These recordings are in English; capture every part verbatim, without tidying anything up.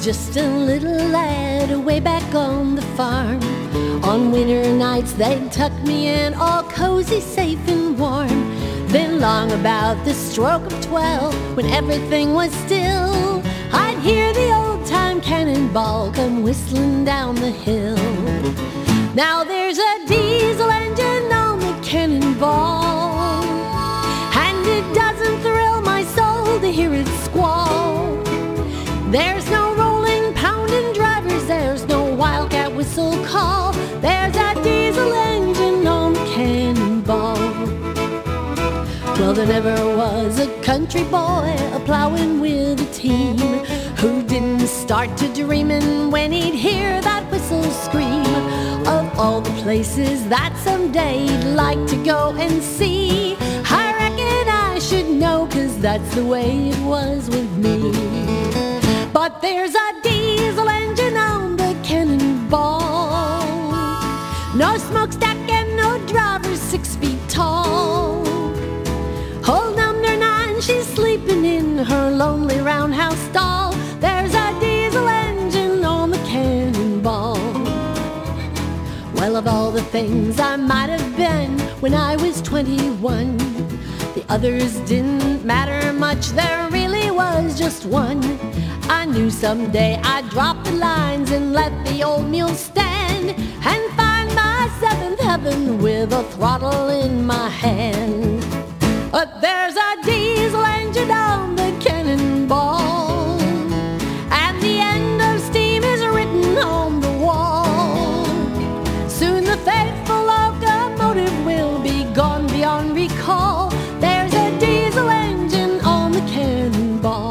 just a little lad way back on the farm. On winter nights they'd tuck me in all cozy, safe and warm. Then long about the stroke of twelve, when everything was still, I'd hear the old-time cannonball come whistling down the hill. Now there's a diesel engine on the cannonball, and it doesn't thrill my soul to hear it squall. There's no rolling, pounding drivers, there's no wildcat whistle call. There's a diesel engine on the cannonball. Well, there never was a country boy a-plowing with a team who didn't start to dreamin' when he'd hear that whistle scream. Of all the places that someday he'd like to go and see, I reckon I should know, 'cause that's the way it was with me. But there's a diesel engine on the cannonball, no smokestack and no driver six feet tall. Old number nine, she's sleeping in her lonely roundhouse stall. There's a diesel engine on the cannonball. Well, of all the things I might have been when I was twenty-one, the others didn't matter much, there really was just one. I knew someday I'd drop the lines and let the old mule stand, and find my seventh heaven with a throttle in my hand. But there's a diesel engine on the cannonball, and the end of steam is written on the wall. Soon the faithful locomotive will be gone beyond recall. There's a diesel engine on the cannonball.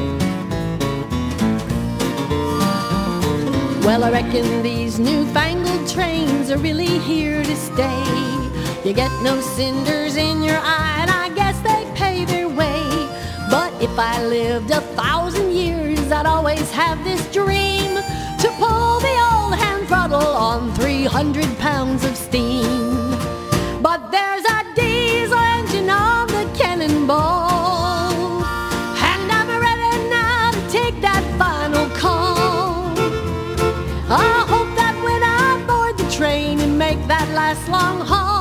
Well, I reckon these newfangled trains are really here to stay. You get no cinders in your eye, and I guess they pay their way. But if I lived a thousand years, I'd always have this dream, to pull the old hand throttle on three hundred pounds of steam. But there's a diesel engine on the cannonball, and I'm ready now to take that final call. I hope that when I board the train and make that last long haul,